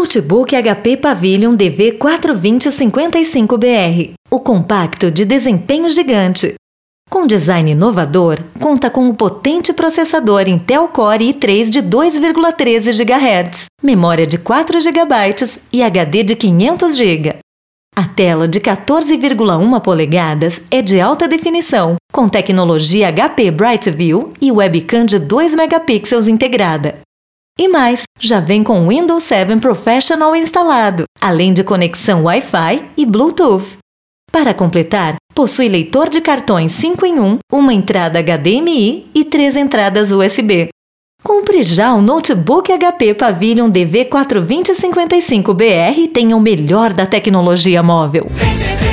Notebook HP Pavilion DV42055BR, o compacto de desempenho gigante. Com design inovador, conta com um potente processador Intel Core i3 de 2,13 GHz, memória de 4 GB e HD de 500 GB. A tela de 14,1 polegadas é de alta definição, com tecnologia HP Bright View e webcam de 2 megapixels integrada. E mais, já vem com Windows 7 Professional instalado, além de conexão Wi-Fi e Bluetooth. Para completar, possui leitor de cartões 5 em 1, uma entrada HDMI e 3 entradas USB. Compre já o Notebook HP Pavilion DV42055BR e tenha o melhor da tecnologia móvel.